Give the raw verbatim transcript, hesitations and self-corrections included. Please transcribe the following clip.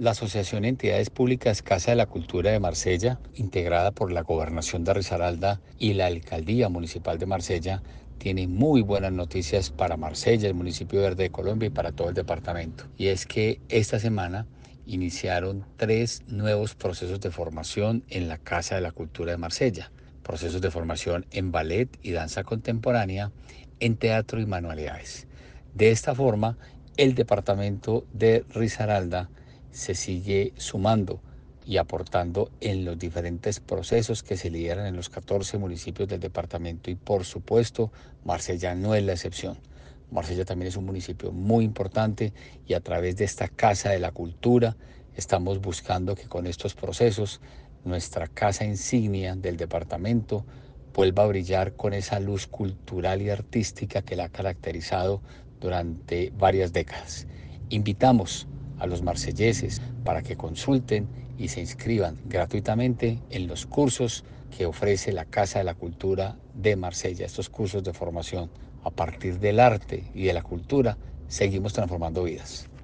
La Asociación de Entidades Públicas Casa de la Cultura de Marsella, integrada por la Gobernación de Risaralda y la Alcaldía Municipal de Marsella, tiene muy buenas noticias para Marsella, el municipio verde de Colombia y para todo el departamento. Y es que esta semana iniciaron tres nuevos procesos de formación en la Casa de la Cultura de Marsella. Procesos de formación en ballet y danza contemporánea, en teatro y manualidades. De esta forma, el departamento de Risaralda se sigue sumando y aportando en los diferentes procesos que se lideran en los catorce municipios del departamento y por supuesto Marsella no es la excepción. Marsella también es un municipio muy importante y a través de esta Casa de la Cultura estamos buscando que con estos procesos nuestra casa insignia del departamento vuelva a brillar con esa luz cultural y artística que la ha caracterizado durante varias décadas. Invitamos a los marselleses para que consulten y se inscriban gratuitamente en los cursos que ofrece la Casa de la Cultura de Marsella, estos cursos de formación. A partir del arte y de la cultura, seguimos transformando vidas.